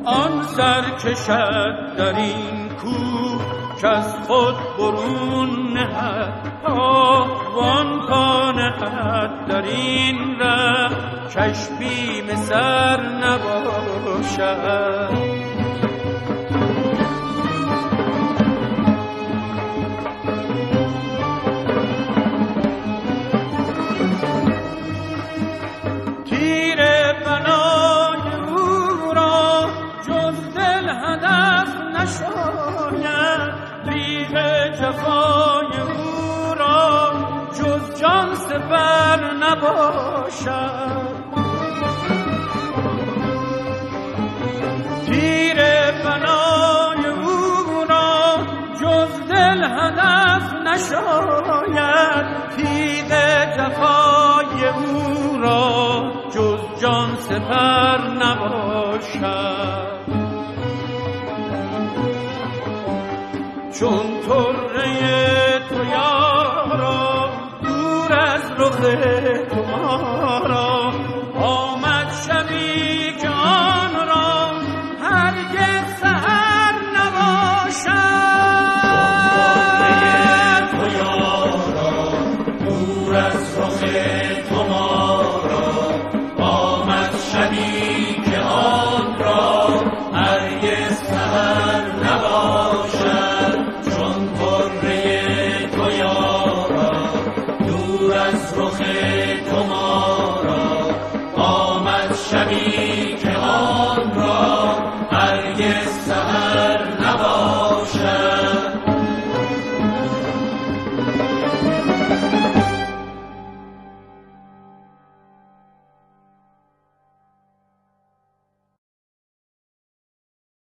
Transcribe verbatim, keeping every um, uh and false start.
آن سر کشد در این کوه که از خود برون نهد، آوان پا نهد در این ره کش بیم سر نباشد. جفای او را جز جان سپر نباشد. تیر بنای او را جز دل هدف نشاید، تیغ جفای او را جز جان سپر نباشد. چون طره تو یارا دور از رخ تو ما را،